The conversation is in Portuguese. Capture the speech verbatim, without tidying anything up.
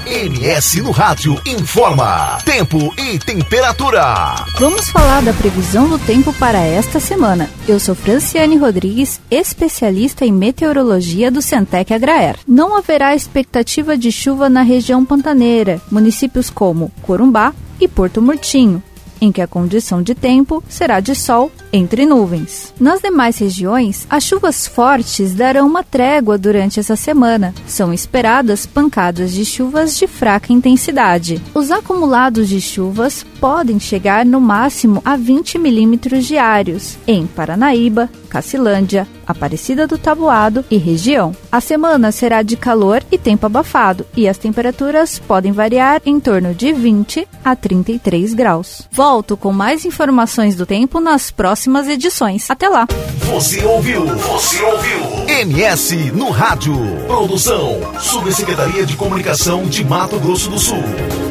M S no Rádio informa tempo e temperatura. Vamos falar da previsão do tempo para esta semana. Eu sou Franciane Rodrigues, especialista em meteorologia do Centec Agraer. Não haverá expectativa de chuva na região pantaneira, municípios como Corumbá e Porto Murtinho, em que a condição de tempo será de sol entre nuvens. Nas demais regiões, as chuvas fortes darão uma trégua durante essa semana. São esperadas pancadas de chuvas de fraca intensidade. Os acumulados de chuvas podem chegar no máximo a vinte milímetros diários em Paranaíba, Cacilândia, Aparecida do Taboado e região. A semana será de calor e tempo abafado, e as temperaturas podem variar em torno de vinte a trinta e três graus. Volto com mais informações do tempo nas próximas edições. Até lá! Você ouviu? Você ouviu? M S no Rádio. Produção Subsecretaria de Comunicação de Mato Grosso do Sul.